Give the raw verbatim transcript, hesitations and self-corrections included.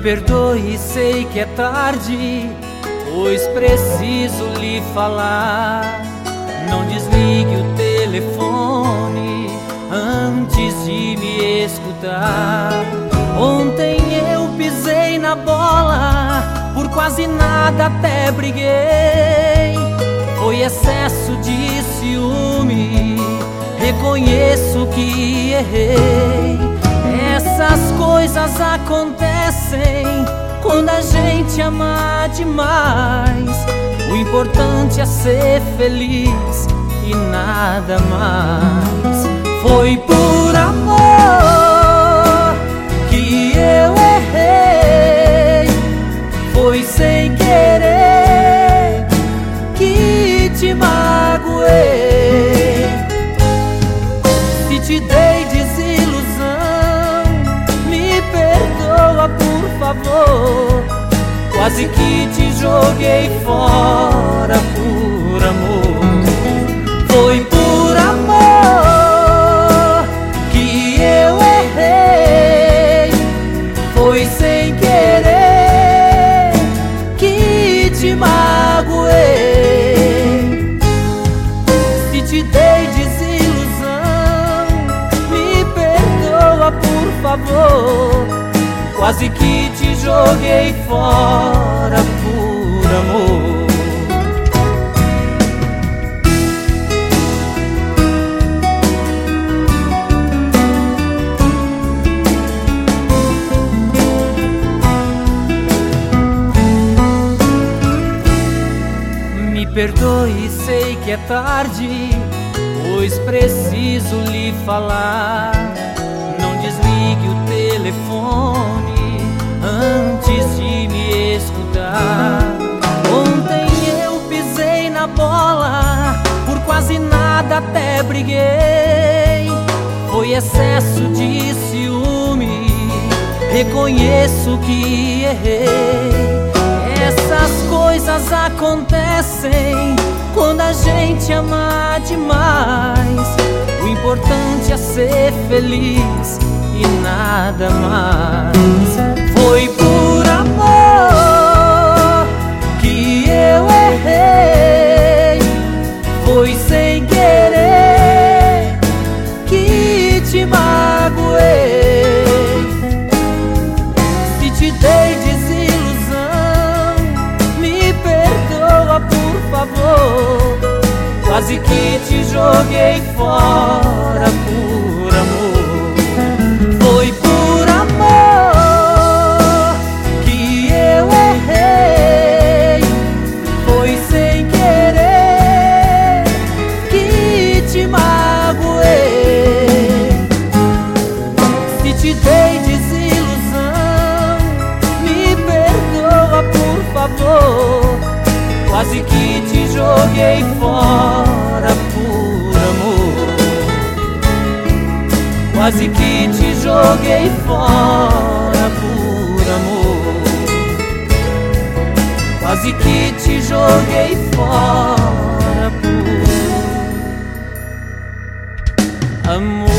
perdoe, sei que é tarde, pois preciso lhe falar. Não desligue o telefone antes de me escutar. Ontem eu pisei na bola, por quase nada até briguei. Foi excesso de ciúme, reconheço que errei. Essas coisas acontecem quando a gente ama demais. O importante é ser feliz e nada mais. Foi por amor que eu errei, foi sem querer que te magoei. Se te dei desilusão, me perdoa por favor. Quase que te joguei fora por amor. Foi por amor que eu errei, foi sem querer que te magoei. Se te dei desilusão, me perdoa por favor. Quase que te joguei fora por amor. Me perdoe, sei que é tarde, pois preciso lhe falar. Não desligue o telefone antes de me escutar. Ontem eu pisei na bola, por quase nada até briguei. Foi excesso de ciúme, reconheço que errei. Essas coisas acontecem quando a gente ama demais. O importante é ser feliz e nada mais. Foi por amor que eu errei, foi sem querer que te magoei. Se te dei desilusão, me perdoa por favor. Quase que te joguei fora por amor. Foi por amor que eu errei, foi sem querer que te magoei. Se te dei desilusão, me perdoa por favor. Quase que te joguei fora por amor. Quase que te joguei fora por amor. Quase que te joguei fora por amor.